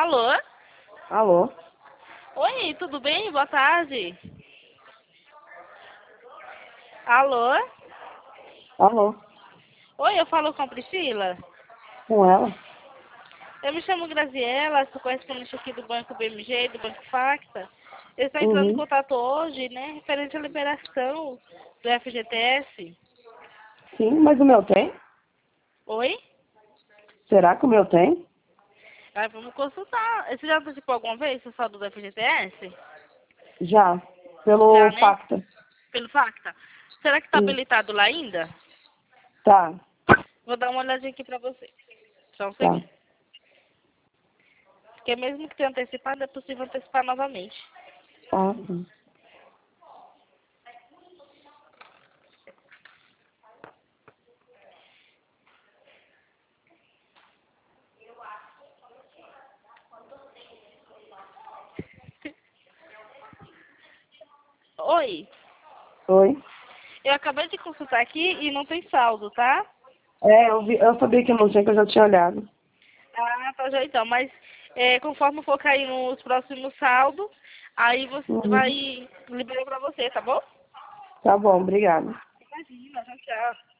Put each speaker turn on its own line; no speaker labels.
Alô?
Alô?
Oi, tudo bem? Boa tarde. Alô?
Alô?
Oi, eu falo com a Priscila.
Com ela?
Eu me chamo Graziela, sou correspondente aqui do Banco BMG, do Banco Facta. Eu estou entrando em
Uhum.
contato hoje, né, referente à liberação do FGTS.
Sim, mas o meu tem?
Oi?
Será que o meu tem?
Ah, vamos consultar. Você já participou alguma vez do saldo do FGTS?
Já.
Já,
Pelo
né?
Facta.
Pelo Facta. Será que está
Sim.
habilitado lá ainda?
Tá,
Vou dar uma olhadinha aqui pra você. Só um
tá.
segundo. Porque mesmo que tenha antecipado, é possível antecipar novamente.
Ah, sim.
Oi,
Oi?
eu acabei de consultar aqui e não tem saldo, tá?
É, eu sabia que não tinha, que eu já tinha olhado.
Ah, tá já então. Mas conforme for cair nos próximos saldos, aí você
Uhum.
vai liberar pra você, tá bom?
Tá bom, obrigada.
Imagina, tchau, tchau.